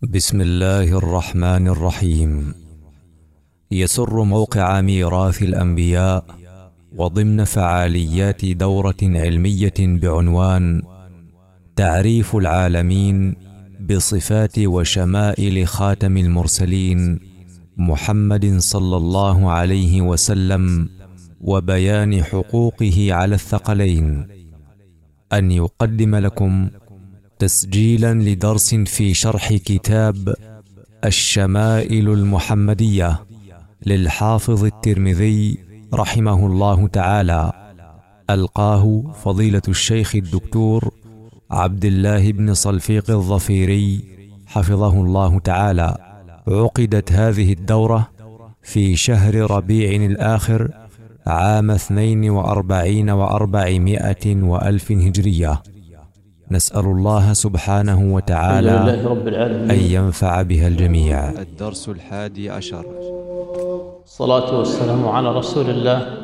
بسم الله الرحمن الرحيم. يسر موقع ميراث الأنبياء وضمن فعاليات دورة علمية بعنوان تعريف العالمين بصفات وشمائل خاتم المرسلين محمد صلى الله عليه وسلم وبيان حقوقه على الثقلين، أن يقدم لكم تسجيلا لدرس في شرح كتاب الشمائل المحمدية للحافظ الترمذي رحمه الله تعالى، ألقاه فضيلة الشيخ الدكتور عبد الله بن صلفيق الظفيري حفظه الله تعالى. عقدت هذه الدورة في شهر ربيع الآخر عام 42 و400 وألف هجرية. نسأل الله سبحانه وتعالى أن ينفع بها الجميع. الدرس 11. الصلاة والسلام على رسول الله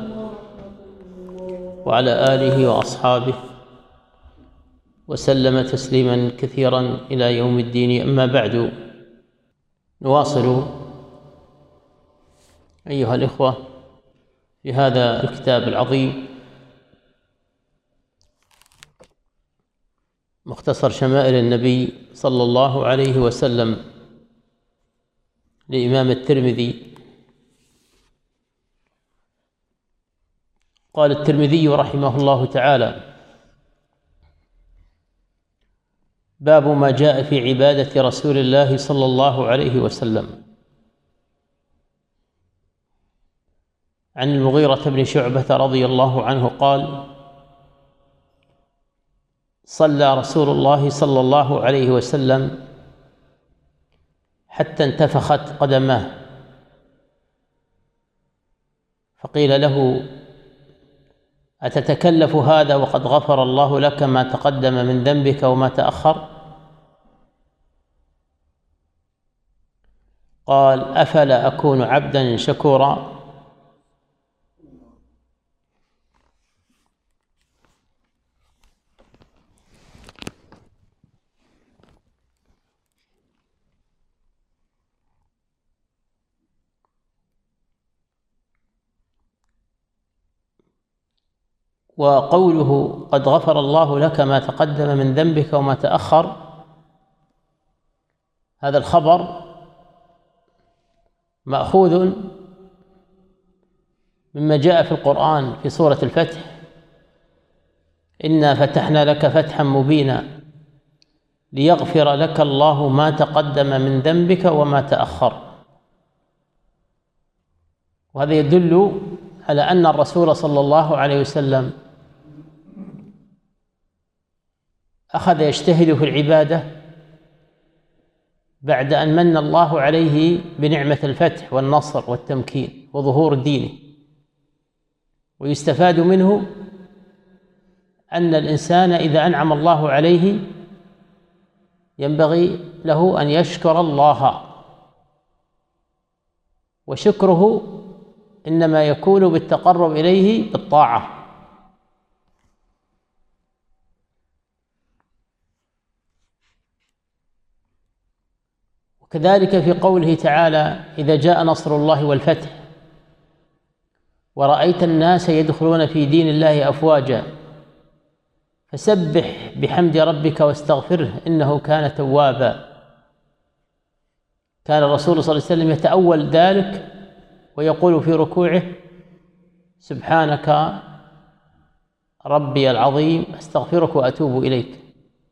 وعلى آله وأصحابه وسلم تسليما كثيرا إلى يوم الدين. أما بعد، نواصل أيها الإخوة في هذا الكتاب العظيم مختصر شمائل النبي صلى الله عليه وسلم لإمام الترمذي. قال الترمذي رحمه الله تعالى: باب ما جاء في عبادة رسول الله صلى الله عليه وسلم. عن المغيرة بن شعبة رضي الله عنه قال: صلى رسول الله صلى الله عليه وسلم حتى انتفخت قدماه، فقيل له: أتتكلف هذا وقد غفر الله لك ما تقدم من ذنبك وما تأخر؟ قال: أفلا أكون عبدا شكورا؟ وقوله قد غفر الله لك ما تقدم من ذنبك وما تأخر، هذا الخبر مأخوذ مما جاء في القرآن في سورة الفتح: إنا فتحنا لك فتحا مبينا ليغفر لك الله ما تقدم من ذنبك وما تأخر. وهذا يدل على أن الرسول صلى الله عليه وسلم أخذ يجتهد في العبادة بعد أن من الله عليه بنعمة الفتح والنصر والتمكين وظهور دينه. ويستفاد منه أن الإنسان إذا أنعم الله عليه ينبغي له أن يشكر الله، وشكره إنما يكون بالتقرب إليه بالطاعة. وكذلك في قوله تعالى: إذا جاء نصر الله والفتح ورأيت الناس يدخلون في دين الله أفواجا فسبح بحمد ربك واستغفره إنه كان توابا. كان الرسول صلى الله عليه وسلم يتأول ذلك ويقول في ركوعه: سبحانك ربي العظيم أستغفرك وأتوب إليك.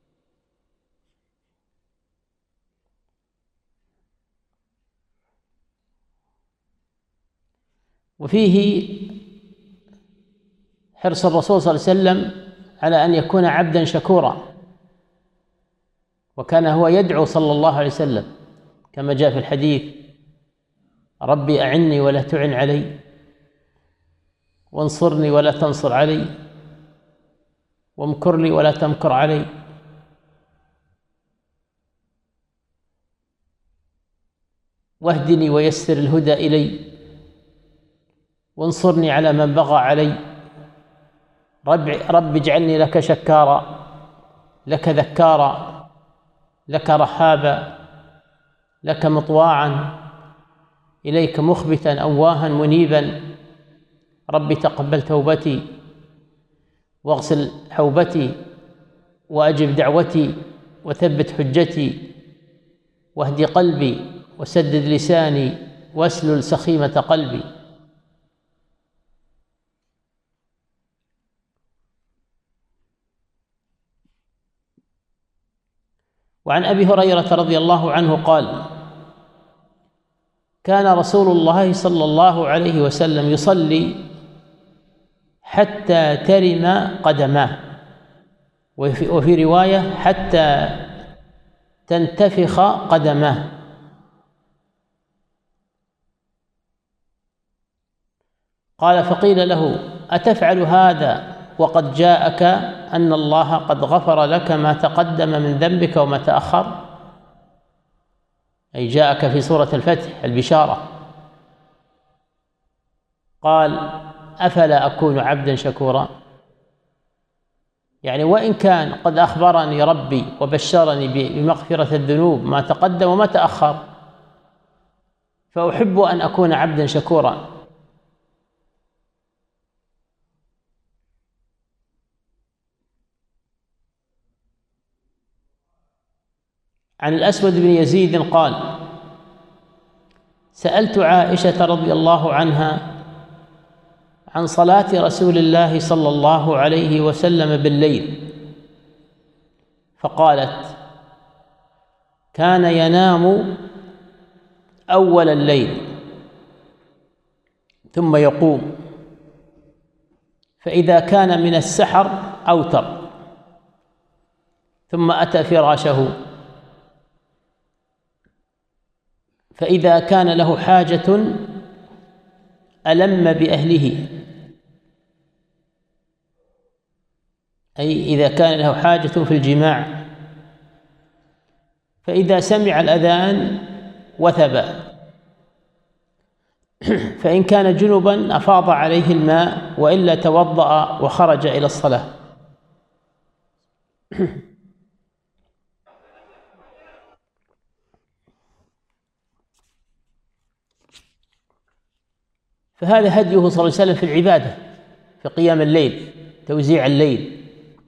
وفيه حرص الرسول صلى الله عليه وسلم على أن يكون عبدا شكورا، وكان هو يدعو صلى الله عليه وسلم كما جاء في الحديث: ربي أعني ولا تعن علي، وانصرني ولا تنصر علي، وامكر لي ولا تمكر علي. واهدني ويسر الهدى إلي، وانصرني على من بغى علي. رب اجعلني لك شكارا، لك ذكارا، لك رحابا، لك مطواعا، إليك مخبتا أواها منيبا. رب تقبل توبتي واغسل حوبتي وأجب دعوتي وثبت حجتي واهدي قلبي وسدد لساني واسلل سخيمة قلبي. وعن أبي هريرة رضي الله عنه قال: كان رسول الله صلى الله عليه وسلم يصلي حتى ترم قدماه، وفي رواية حتى تنتفخ قدماه. قال: فقيل له: أتفعل هذا وقد جاءك أن الله قد غفر لك ما تقدم من ذنبك وما تأخر؟ أي جاءك في سورة الفتح البشارة. قال: أفلا أكون عبدا شكورا؟ يعني وإن كان قد أخبرني ربي وبشرني بمغفرة الذنوب ما تقدم وما تأخر، فأحب أن أكون عبدا شكورا. عن الأسود بن يزيد قال: سألت عائشة رضي الله عنها عن صلاة رسول الله صلى الله عليه وسلم بالليل، فقالت: كان ينام أول الليل ثم يقوم، فإذا كان من السحر أوتر ثم أتى فراشه، فإذا كان له حاجة ألم بأهله، أي إذا كان له حاجة في الجماع، فإذا سمع الأذان وثب، فإن كان جنبا أفاض عليه الماء، وإلا توضأ وخرج إلى الصلاة. فهذا هديه صلى الله عليه وسلم في العبادة، في قيام الليل، توزيع الليل.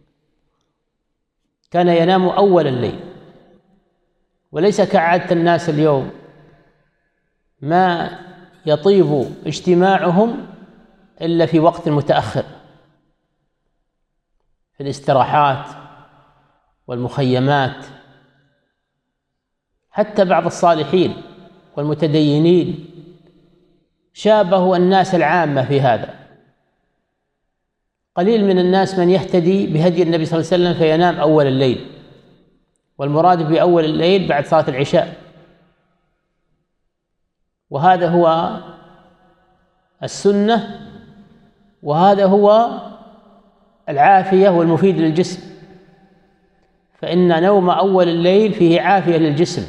كان ينام أول الليل، وليس كعادة الناس اليوم ما يطيب اجتماعهم إلا في وقت متأخر، في الاستراحات والمخيمات. حتى بعض الصالحين والمتدينين شابهوا الناس العامة في هذا. قليل من الناس من يهتدي بهدي النبي صلى الله عليه وسلم فينام أول الليل، والمراد بأول الليل بعد صلاة العشاء، وهذا هو السنة، وهذا هو العافية والمفيد للجسم، فإن نوم أول الليل فيه عافية للجسم،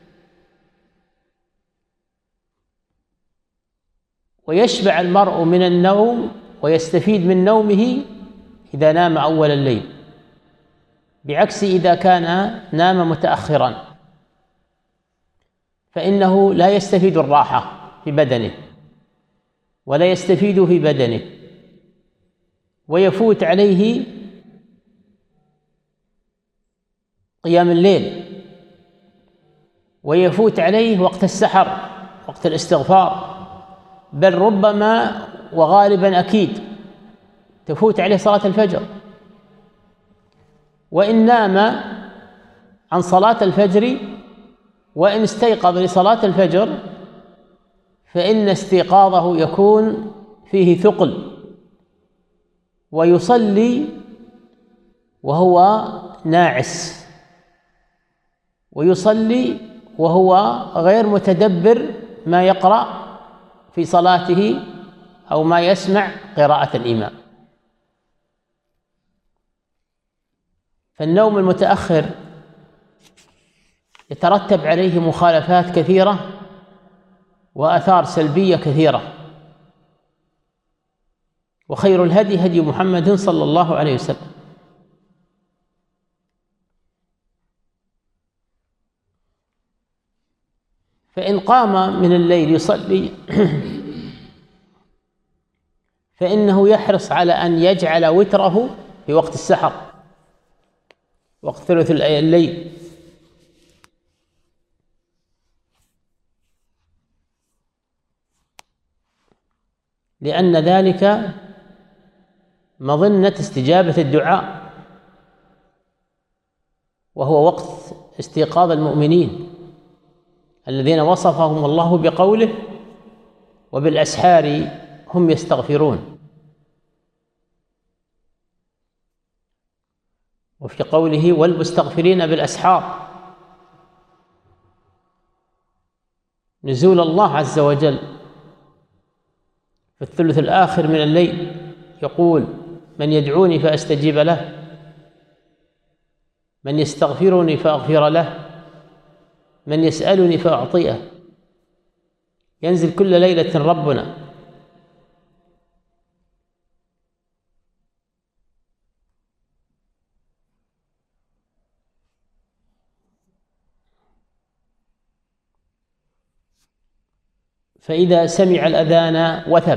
ويشبع المرء من النوم ويستفيد من نومه إذا نام أول الليل، بعكس إذا كان نام متأخرا فإنه لا يستفيد الراحة في بدنه ولا يستفيد في بدنه، ويفوت عليه قيام الليل، ويفوت عليه وقت السحر، وقت الاستغفار، بل ربما وغالبا أكيد تفوت عليه صلاة الفجر. وإن نام عن صلاة الفجر وإن استيقظ لصلاة الفجر فإن استيقاظه يكون فيه ثقل، ويصلي وهو ناعس، ويصلي وهو غير متدبر ما يقرأ في صلاته أو ما يسمع قراءة الإمام. فالنوم المتأخر يترتب عليه مخالفات كثيرة وآثار سلبية كثيرة، وخير الهدي هدي محمد صلى الله عليه وسلم. فإن قام من الليل يصلي فإنه يحرص على أن يجعل وتره في وقت السحر، وقت ثلث الليل، لأن ذلك مظنة استجابة الدعاء، وهو وقت استيقاظ المؤمنين الذين وصفهم الله بقوله: وبالأسحار هم يستغفرون، وفي قوله: والمستغفرين بالأسحار، نزول الله عز وجل في الثلث الآخر من الليل يقول: من يدعوني فأستجيب له، من يستغفرني فأغفر له، من يسألني فأعطيه. ينزل كل ليلة ربنا فإذا سمع الأذان وثب،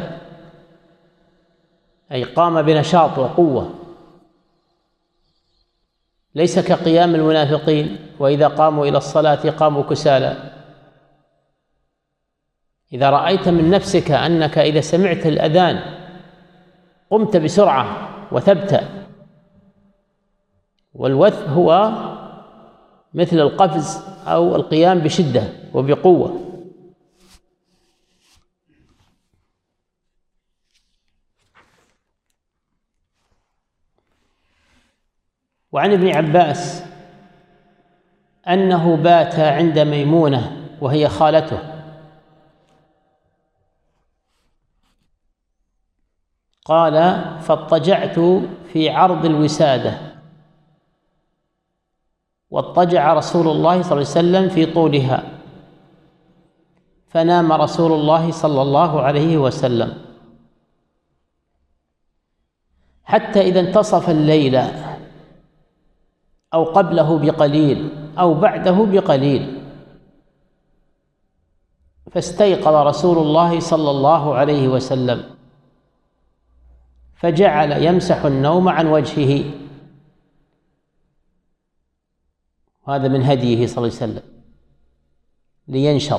أي قام بنشاط وقوة، ليس كقيام المنافقين وإذا قاموا إلى الصلاة قاموا كسالى. إذا رأيت من نفسك أنك إذا سمعت الأذان قمت بسرعة وثبت، والوثب هو مثل القفز أو القيام بشدة وبقوة. وعن ابن عباس أنه بات عند ميمونة وهي خالته، قال: فاضطجعت في عرض الوسادة، واضطجع رسول الله صلى الله عليه وسلم في طولها، فنام رسول الله صلى الله عليه وسلم حتى إذا انتصف الليل أو قبله بقليل أو بعده بقليل، فاستيقظ رسول الله صلى الله عليه وسلم فجعل يمسح النوم عن وجهه، وهذا من هديه صلى الله عليه وسلم لينشط.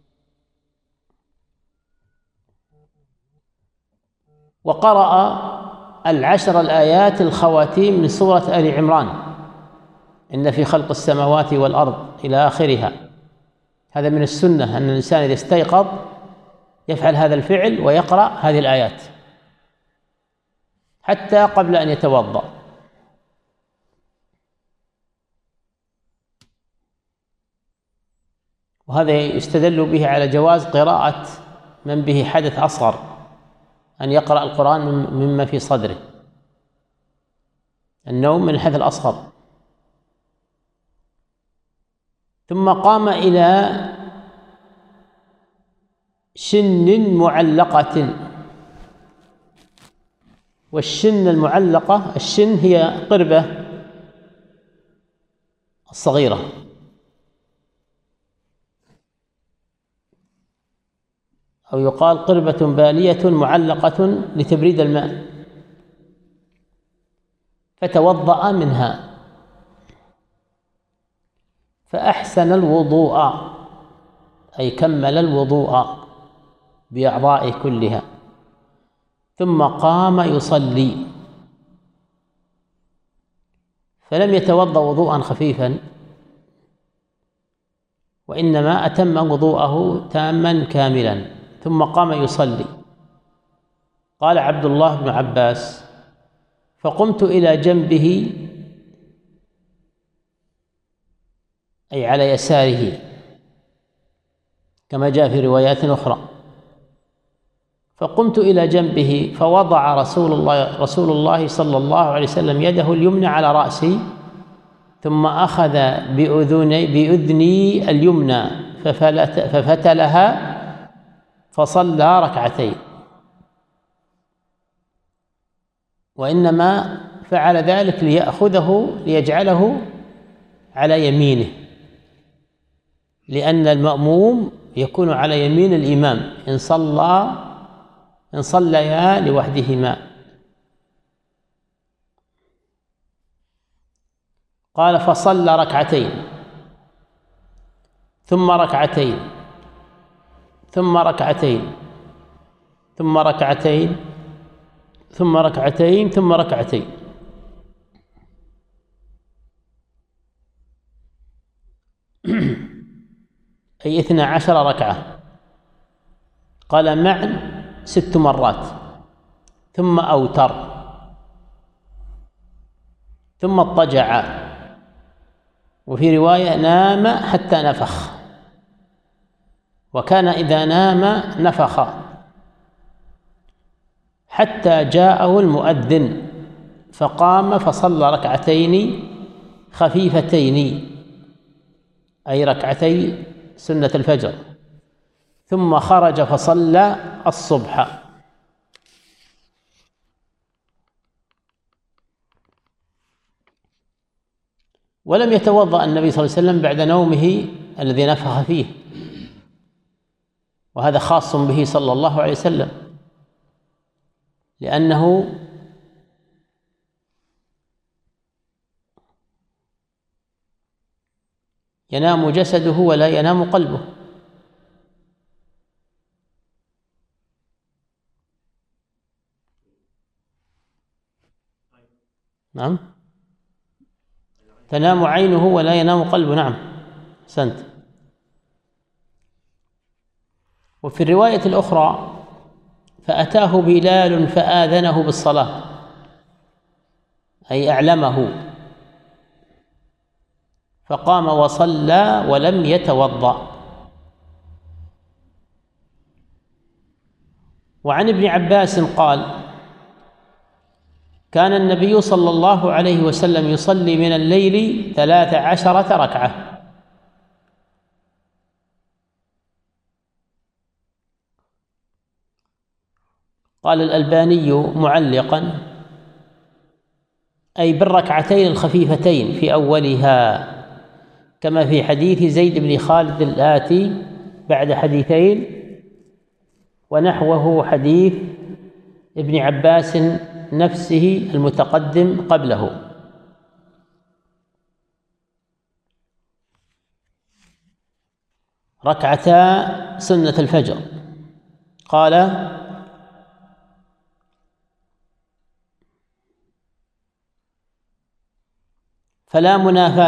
وقرأ 10 الآيات الخواتيم من سورة آل عمران: إن في خلق السماوات والأرض إلى آخرها. هذا من السنة أن الإنسان إذا استيقظ يفعل هذا الفعل ويقرأ هذه الآيات حتى قبل أن يتوضأ. وهذا يستدل به على جواز قراءة من به حدث أصغر، أن يقرأ القرآن مما في صدره. النوم من الحدث الأصغر. ثم قام إلى شن معلقة، والشن المعلقة، الشن هي قربة الصغيرة، أو يقال قربة بالية معلقة لتبريد الماء، فتوضأ منها فأحسن الوضوء، أي كمل الوضوء بأعضائه كلها، ثم قام يصلي، فلم يتوضأ وضوءا خفيفا، وإنما أتم وضوءه تاما كاملا، ثم قام يصلي. قال عبد الله بن عباس: فقمت إلى جنبه، أي على يساره كما جاء في روايات أخرى، فقمت إلى جنبه فوضع رسول الله صلى الله عليه وسلم يده اليمنى على رأسي، ثم أخذ بأذني اليمنى ففتلها فصلى ركعتين. وإنما فعل ذلك ليأخذه ليجعله على يمينه، لأن المأموم يكون على يمين الإمام إن صليا لوحدهما. قال فصلى ركعتين ثم ركعتين ثم ركعتين ثم ركعتين ثم ركعتين ثم ركعتين، أي 12 ركعة. قال معا 6 مرات، ثم أوتر، ثم اضطجع، وفي رواية نام حتى نفخ، وكان إذا نام نفخ حتى جاءه المؤذن فقام فصلى ركعتين خفيفتين، أي ركعتي سنة الفجر، ثم خرج فصلى الصبح. ولم يتوضأ النبي صلى الله عليه وسلم بعد نومه الذي نفخ فيه، وهذا خاص به صلى الله عليه وسلم، لأنه ينام جسده ولا ينام قلبه. نعم، تنام عينه ولا ينام قلبه. نعم، أحسنت. وفي الرواية الأخرى فأتاه بلال فآذنه بالصلاة، أي أعلمه، فقام وصلى ولم يتوضأ. وعن ابن عباس قال: كان النبي صلى الله عليه وسلم يصلي من الليل 13 ركعة. قال الألباني معلقا: أي بالركعتين الخفيفتين في أولها، كما في حديث زيد بن خالد الآتي بعد حديثين، ونحوه حديث ابن عباس نفسه المتقدم قبله. ركعتا سنة الفجر. قال: فلا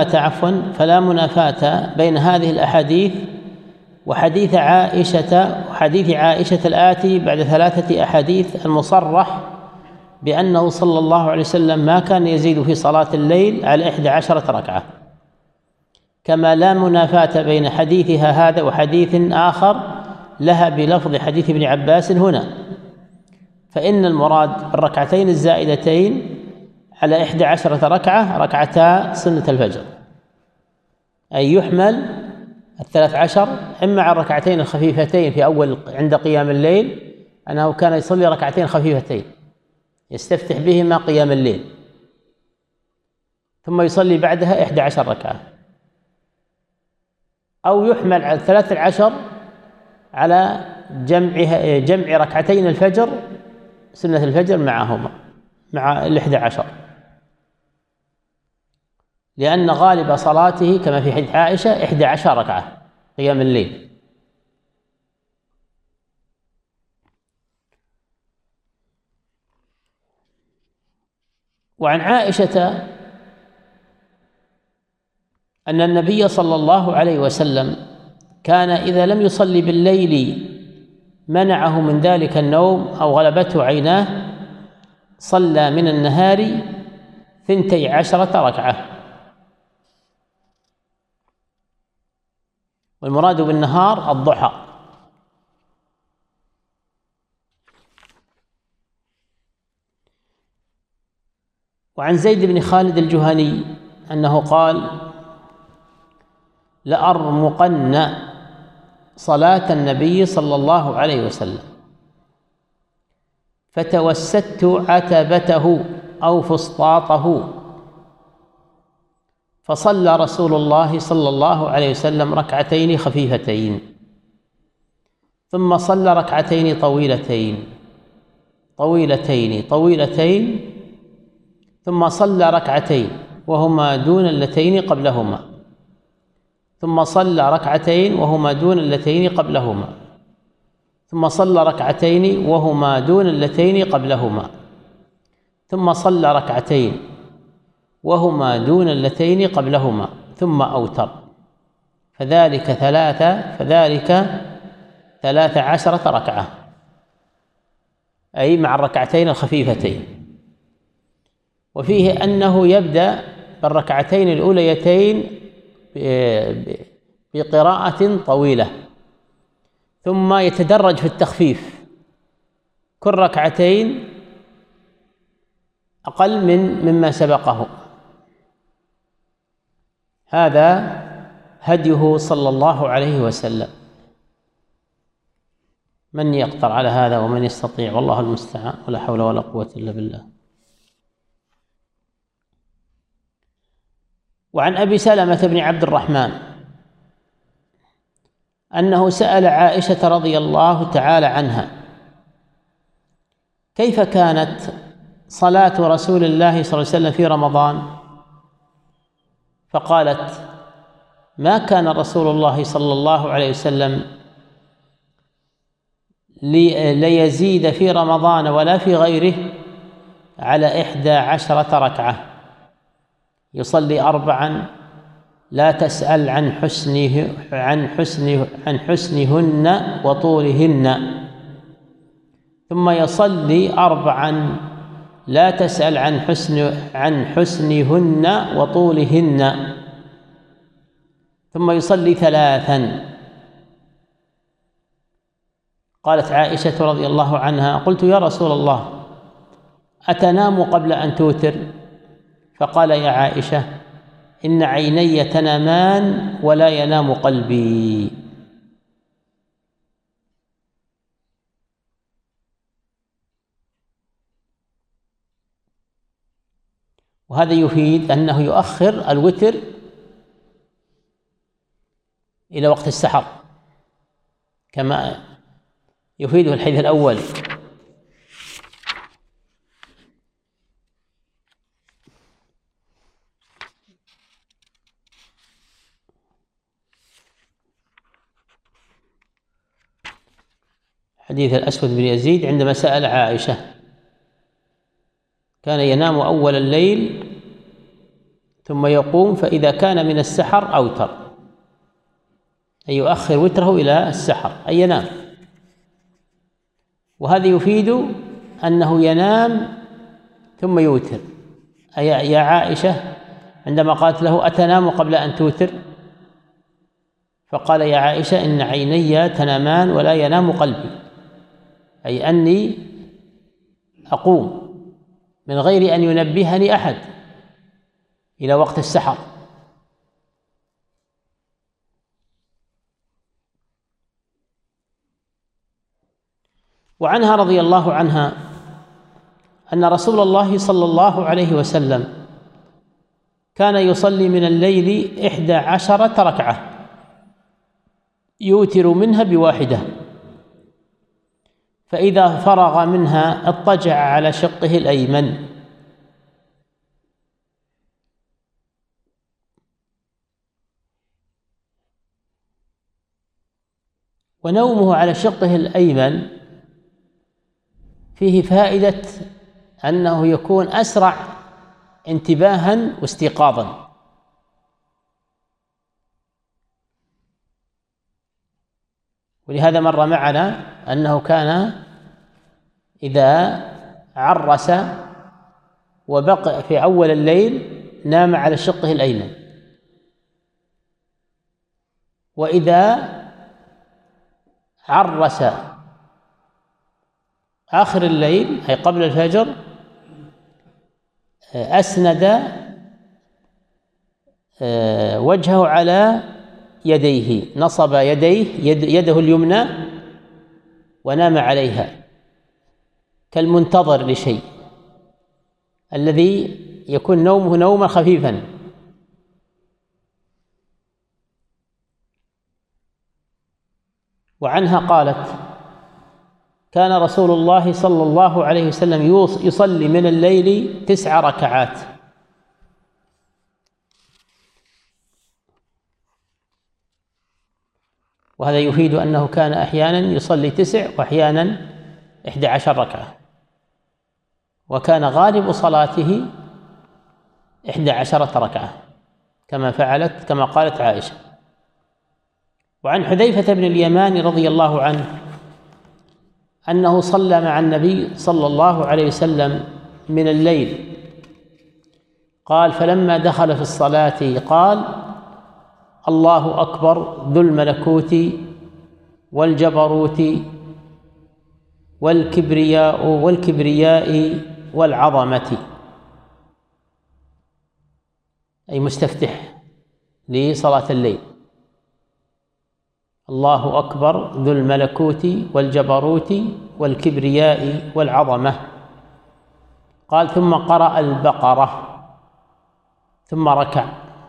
منافاة بين هذه الأحاديث وحديث عائشة الآتي بعد 3 أحاديث، المصرح بأنه صلى الله عليه وسلم ما كان يزيد في صلاة الليل على 11 ركعة، كما لا منافاة بين حديثها هذا وحديث آخر لها بلفظ حديث ابن عباس هنا، فإن المراد بالركعتين الزائدتين على 11 ركعة ركعتا سنة الفجر، أي يحمل 13 إما على الركعتين الخفيفتين في أول عند قيام الليل، أنه كان يصلي ركعتين خفيفتين يستفتح بهما قيام الليل، ثم يصلي بعدها 11 ركعة، أو يحمل على 13 على جمع ركعتين الفجر سنة الفجر معهما مع 11، لأن غالب صلاته كما في حديث عائشة 11 ركعة قيام الليل. وعن عائشة أن النبي صلى الله عليه وسلم كان إذا لم يصلي بالليل منعه من ذلك النوم أو غلبته عيناه، صلى من النهار 12 ركعة. والمراد بالنهار الضحى. وعن زيد بن خالد الجهني أنه قال: لأرمقن صلاة النبي صلى الله عليه وسلم، فتوسدت عتبته أو فسطاطه، فصلى رسول الله صلى الله عليه وسلم ركعتين خفيفتين، ثم صلى ركعتين طويلتين طويلتين طويلتين، ثم صلى ركعتين وهما دون اللتين قبلهما، ثم صلى ركعتين وهما دون اللتين قبلهما، ثم صلى ركعتين وهما دون اللتين قبلهما، ثم صلى ركعتين وهما دون اللتين قبلهما، ثم أوتر. فذلك 13 ركعة، أي مع الركعتين الخفيفتين. وفيه أنه يبدأ بالركعتين الأوليتين بقراءة طويلة، ثم يتدرج في التخفيف، كل ركعتين أقل مما سبقه. هذا هديه صلى الله عليه وسلم. من يقدر على هذا ومن يستطيع؟ والله المستعان، ولا حول ولا قوة إلا بالله. وعن أبي سلمة بن عبد الرحمن أنه سأل عائشة رضي الله تعالى عنها كيف كانت صلاة رسول الله صلى الله عليه وسلم في رمضان؟ فقالت: ما كان رسول الله صلى الله عليه وسلم ليزيد في رمضان ولا في غيره على 11 ركعة، يصلي 4 لا تسأل عن حسنهن وطولهن، ثم يصلي 4 لا تسأل عن حسنهن وطولهن، ثم يصلي 3. قالت عائشة رضي الله عنها: قلت يا رسول الله أتنام قبل أن توتر؟ فقال: يا عائشة إن عيني تنامان ولا ينام قلبي. وهذا يفيد أنه يؤخر الوتر إلى وقت السحر، كما يفيده الحديث الأول. حديث الأسود بن يزيد عندما سأل عائشة كان ينام أول الليل ثم يقوم، فإذا كان من السحر أوتر، أي يؤخر وتره إلى السحر، أي ينام. وهذا يفيد أنه ينام ثم يوتر. أي يا عائشة عندما قالت له أتنام قبل أن توتر؟ فقال: يا عائشة إن عيني تنامان ولا ينام قلبي، أي أني أقوم من غير أن ينبهني أحد إلى وقت السحر. وعنها رضي الله عنها أن رسول الله صلى الله عليه وسلم كان يصلي من الليل 11 ركعة يوتر منها ب1، فإذا فرغ منها اضطجع على شقه الأيمن، ونومه على شقه الأيمن فيه فائدة أنه يكون أسرع انتباها واستيقاظا. ولهذا مر معنا أنه كان إذا عرس وبقى في أول الليل نام على شقه الأيمن، وإذا عرس آخر الليل أي قبل الفجر أسند وجهه على يديه، نصب يده اليمنى ونام عليها كالمنتظر لشيء، الذي يكون نومه نوما خفيفا. وعنها قالت: كان رسول الله صلى الله عليه وسلم يصلي من الليل 9 ركعات. وهذا يفيد أنه كان أحيانا يصلي 9 وأحيانا 11 ركعة، وكان غالب صلاته 11 ركعة كما قالت عائشة. وعن حذيفة بن اليمان رضي الله عنه أنه صلى مع النبي صلى الله عليه وسلم من الليل، قال: فلما دخل في الصلاة قال: الله أكبر ذو الملكوت والجبروت والكبرياء والعظمة، أي مستفتح لصلاة الليل. الله أكبر ذو الملكوت والجبروت والكبرياء والعظمة. قال: ثم قرأ البقرة ثم ركع،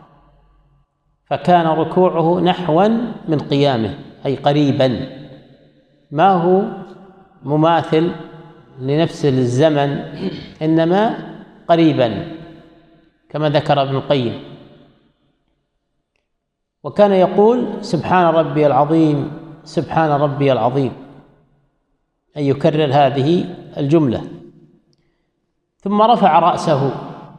فكان ركوعه نحوا من قيامه، أي قريبا، ما هو مماثل لنفس الزمن، إنما قريبا كما ذكر ابن القيم. وكان يقول: سبحان ربي العظيم، سبحان ربي العظيم، أي يكرر هذه الجملة. ثم رفع رأسه،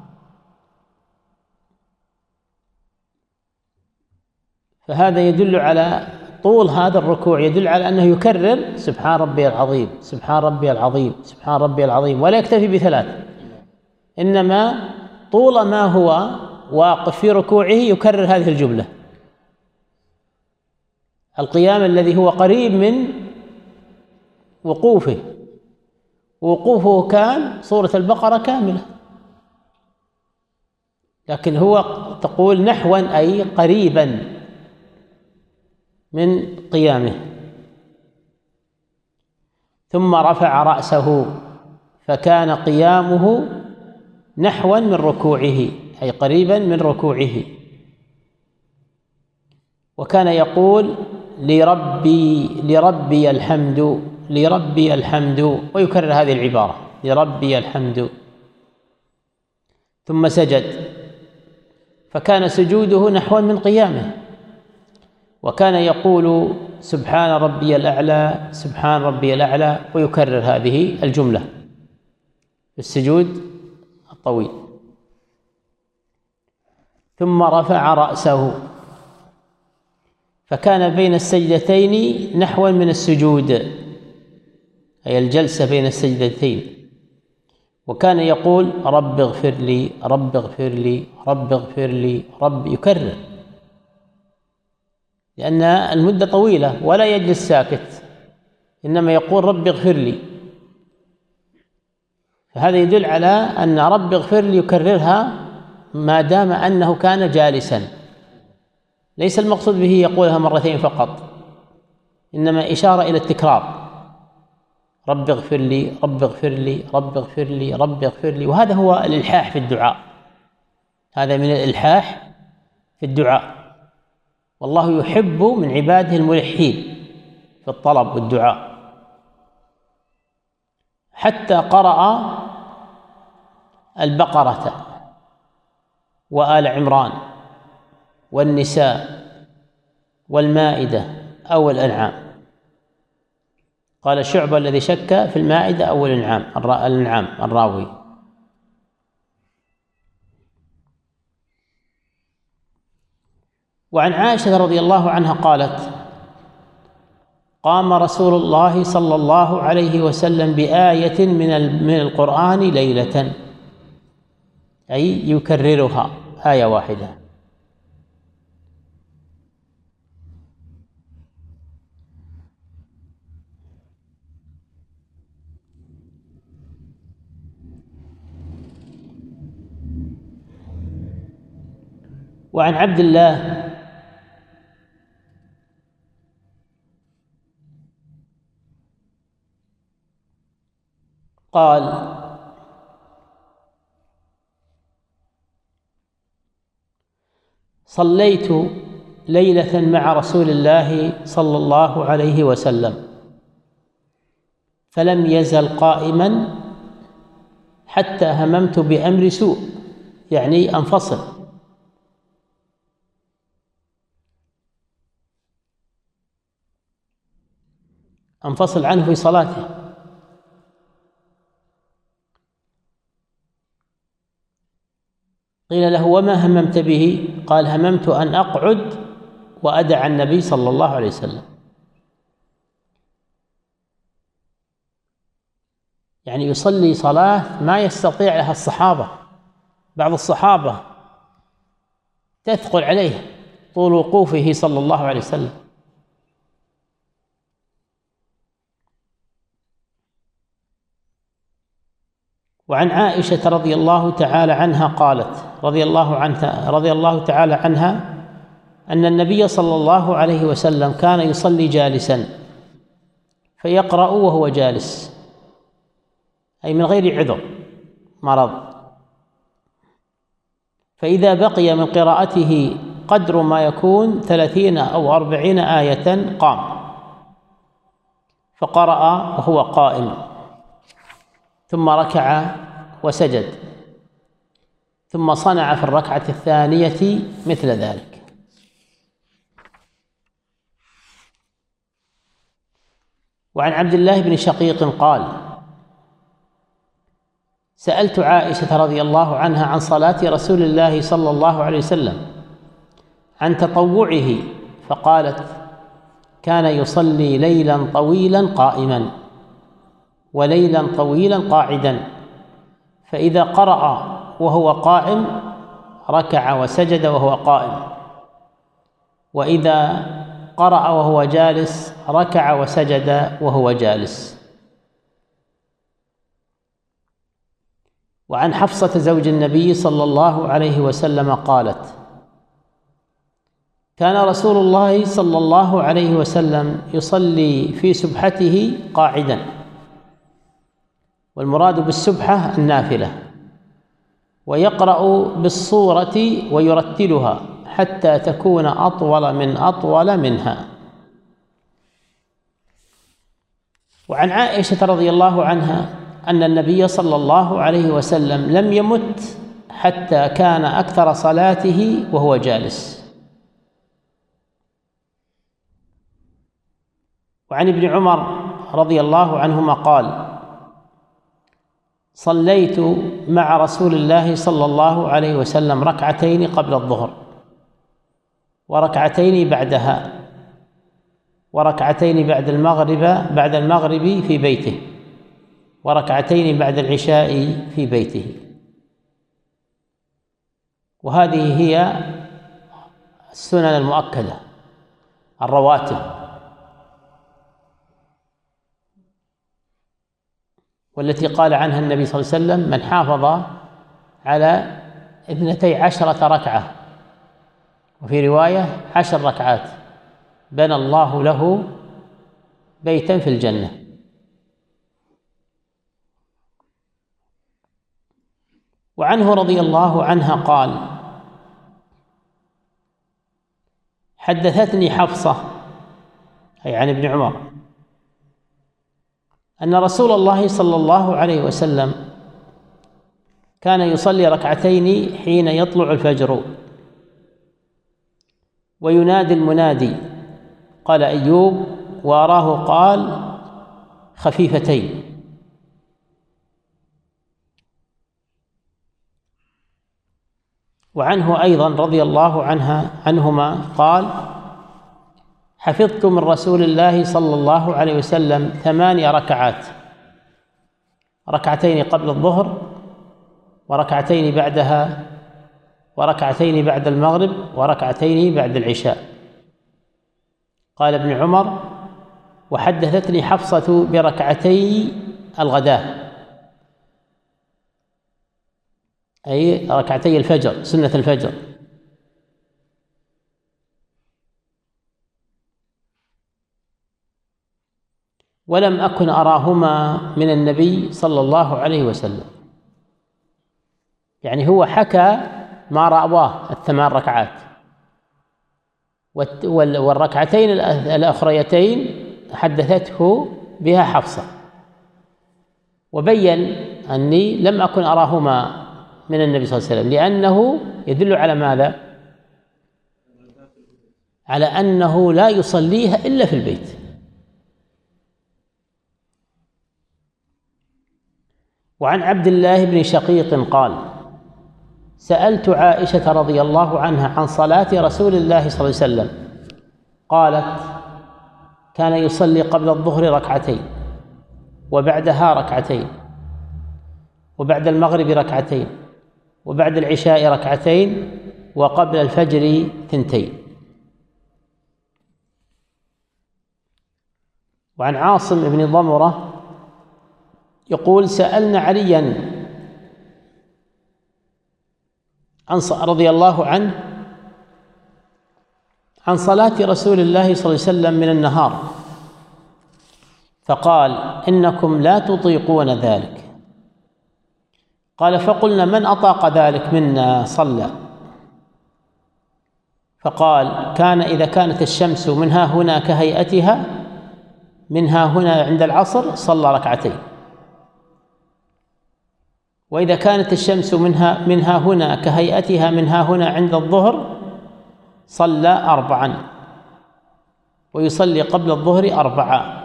فهذا يدل على طول هذا الركوع، يدل على أنه يكرر سبحان ربي العظيم، سبحان ربي العظيم، سبحان ربي العظيم، ولا يكتفي ب3، إنما طول ما هو واقف في ركوعه يكرر هذه الجملة. القيام الذي هو قريب من وقوفه كان سورة البقرة كاملة، لكن هو تقول نحوا، أي قريبا من قيامه. ثم رفع رأسه، فكان قيامه نحوا من ركوعه، أي قريبا من ركوعه. وكان يقول: لربي الحمد، لربي الحمد، ويكرر هذه العبارة: لربي الحمد. ثم سجد، فكان سجوده نحوا من قيامه، وكان يقول: سبحان ربي الأعلى، سبحان ربي الأعلى، ويكرر هذه الجملة في السجود الطويل. ثم رفع رأسه، فكان بين السجدتين نحوا من السجود، أي الجلسة بين السجدتين. وكان يقول: رب اغفر لي، رب اغفر لي، رب اغفر لي، رب، يكرر، لأن المدة طويلة ولا يجلس ساكت، إنما يقول: رب اغفر لي. فهذا يدل على أن رب اغفر لي يكررها ما دام أنه كان جالسا، ليس المقصود به يقولها 2 فقط، إنما إشارة إلى التكرار: رب اغفر لي، رب اغفر لي، رب اغفر لي، رب اغفر لي. وهذا هو الإلحاح في الدعاء، هذا من الإلحاح في الدعاء، والله يحب من عباده الملحين في الطلب والدعاء. حتى قرأ البقرة وآل عمران والنساء والمائدة أو الأنعام. قال شعبة: الذي شك في المائدة أو الأنعام الراوي. وعن عائشة رضي الله عنها قالت: قام رسول الله صلى الله عليه وسلم بآية من القرآن ليلة، أي يكررها آية واحدة. وعن عبد الله قال: صليت ليلة مع رسول الله صلى الله عليه وسلم فلم يزل قائما حتى هممت بأمر سوء، يعني أنفصل عنه في صلاته. قيل له: وما هممت به؟ قال: هممت أن أقعد وأدع النبي صلى الله عليه وسلم. يعني يصلي صلاة ما يستطيع لها الصحابة، بعض الصحابة تثقل عليه طول وقوفه صلى الله عليه وسلم. وعن عائشة رضي الله تعالى عنها قالت رضي الله تعالى عنها أن النبي صلى الله عليه وسلم كان يصلي جالسا فيقرأ وهو جالس، أي من غير عذر مرض، فإذا بقي من قراءته قدر ما يكون 30 أو 40 آية قام فقرأ وهو قائم، ثم ركع وسجد، ثم صنع في الركعة الثانية مثل ذلك. وعن عبد الله بن شقيق قال: سألت عائشة رضي الله عنها عن صلاة رسول الله صلى الله عليه وسلم عن تطوعه، فقالت: كان يصلي ليلا طويلا قائما وليلا طويلا قاعدا، فإذا قرأ وهو قائم ركع وسجد وهو قائم، وإذا قرأ وهو جالس ركع وسجد وهو جالس. وعن حفصة زوج النبي صلى الله عليه وسلم قالت: كان رسول الله صلى الله عليه وسلم يصلي في سبحته قاعدا، والمراد بالسبحة النافلة، ويقرأ بالصورة ويرتلها حتى تكون أطول منها. وعن عائشة رضي الله عنها أن النبي صلى الله عليه وسلم لم يمت حتى كان أكثر صلاته وهو جالس. وعن ابن عمر رضي الله عنهما قال: صليت مع رسول الله صلى الله عليه وسلم ركعتين قبل الظهر، وركعتين بعدها، وركعتين بعد المغرب في بيته، وركعتين بعد العشاء في بيته. وهذه هي السنن المؤكدة الرواتب، والتي قال عنها النبي صلى الله عليه وسلم: من حافظ على 12 ركعة، وفي رواية 10 ركعات، بنى الله له بيتا في الجنة. وعنه رضي الله عنها قال: حدثتني حفصة، أي عن ابن عمر، أن رسول الله صلى الله عليه وسلم كان يصلي ركعتين حين يطلع الفجر، وينادي المنادي، قال أيوب: وأراه قال خفيفتين. وعنه أيضا رضي الله عنهما قال: حفظت من رسول الله صلى الله عليه وسلم 8 ركعات، ركعتين قبل الظهر، وركعتين بعدها، وركعتين بعد المغرب، وركعتين بعد العشاء. قال ابن عمر: وحدثتني حفصة بركعتي الغداة، أي ركعتي الفجر، سنة الفجر. ولم أكن أراهما من النبي صلى الله عليه وسلم، يعني هو حكى ما رأواه 8 ركعات، والركعتين الأخريتين حدثته بها حفصة، وبين أني لم أكن أراهما من النبي صلى الله عليه وسلم، لأنه يدل على ماذا؟ على أنه لا يصليها إلا في البيت. وعن عبد الله بن شقيق قال: سألت عائشة رضي الله عنها عن صلاة رسول الله صلى الله عليه وسلم، قالت: كان يصلي قبل الظهر ركعتين، وبعدها ركعتين، وبعد المغرب ركعتين، وبعد العشاء ركعتين، وقبل الفجر 2. وعن عاصم بن ضمرة يقول: سألنا عليا رضي الله عنه عن صلاة رسول الله صلى الله عليه وسلم من النهار، فقال: إنكم لا تطيقون ذلك. قال: فقلنا: من أطاق ذلك منا صلى؟ فقال: كان إذا كانت الشمس منها هنا كهيئتها منها هنا عند العصر صلى ركعتين، وإذا كانت الشمس منها هنا كهيئتها منها هنا عند الظهر صلى 4، ويصلي قبل الظهر 4.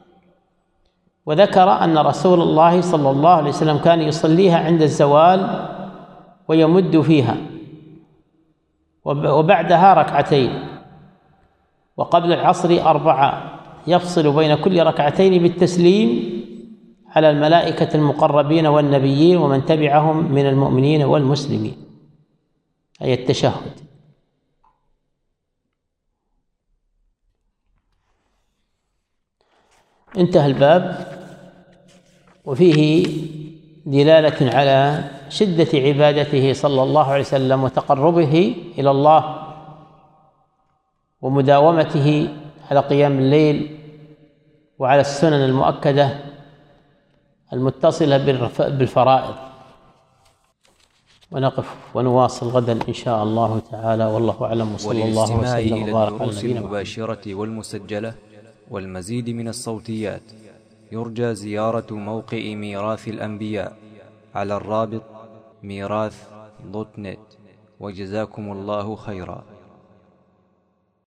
وذكر أن رسول الله صلى الله عليه وسلم كان يصليها عند الزوال ويمد فيها، وبعدها ركعتين، وقبل العصر 4، يفصل بين كل ركعتين بالتسليم على الملائكة المقربين والنبيين ومن تبعهم من المؤمنين والمسلمين، أي التشهد. انتهى الباب، وفيه دلالة على شدة عبادته صلى الله عليه وسلم وتقربه إلى الله ومداومته على قيام الليل وعلى السنن المؤكدة المتصلة بالفرائض. ونقف ونواصل غدا إن شاء الله تعالى، والله أعلم، وصلى الله وسلم وبارك على نبينا المباشرة والمسجلة والمزيد من الصوتيات، يرجى زيارة موقع ميراث الأنبياء على الرابط ميراث.net. وجزاكم الله خيرا.